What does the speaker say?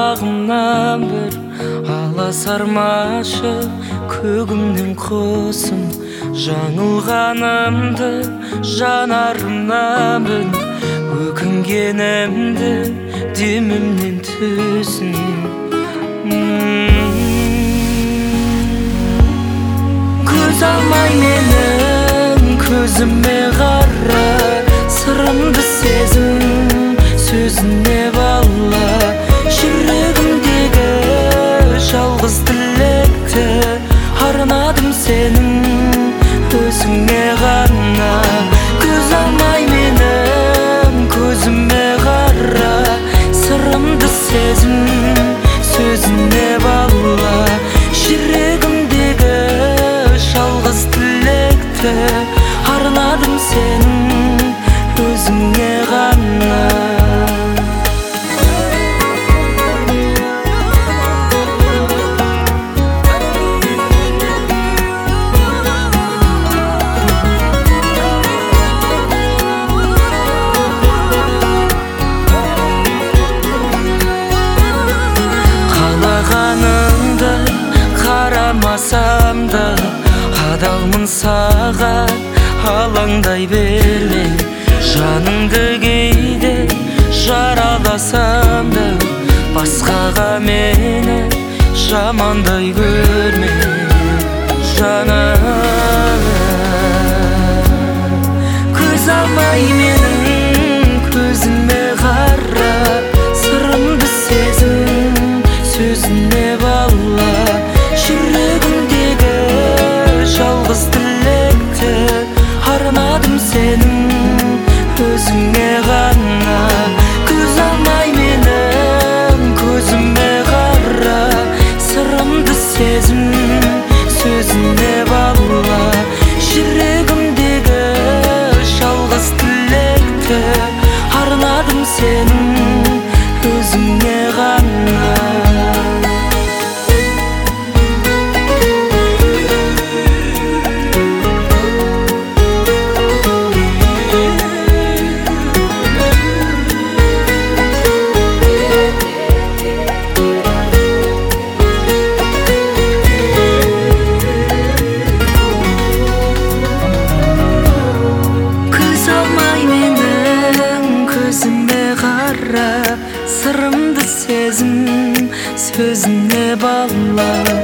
құлағымнан бір аласармашы көгімнен құсым жаңылғанымды жанарымнан бір өкінгенімді демімнен түсін. Көз алмай менің көзіме қара, сырымды сезім сөзіне бала, жүрегімдегі жалғыз тілекті арнадым сенің өзіңе ғана. Көз алмай менің көзіме қара, сырымды сезім сөзіне бала, жүрегімдегі жалғыз тілекті арнадым сенің өзіңе ғана. Қалағаныңды қарамасам да адалмын саған, алаңдай берме. Жаныңды кейде жараласам да басқаға мені жамандай көрме. Жаным, көз алмай менің көзіме қара, сырымды сезім сөзіне бала, жүрегімдегі жалғыз тілекті арнадым сенің өзіңе ғана. Көз алмай менің көзіме қара, сырымды сезім сөзіне бала, жүрегімдегі жалғыз тілекті арнадым сенің өзіңе ғана. Сырымды сезім сөзіне бала,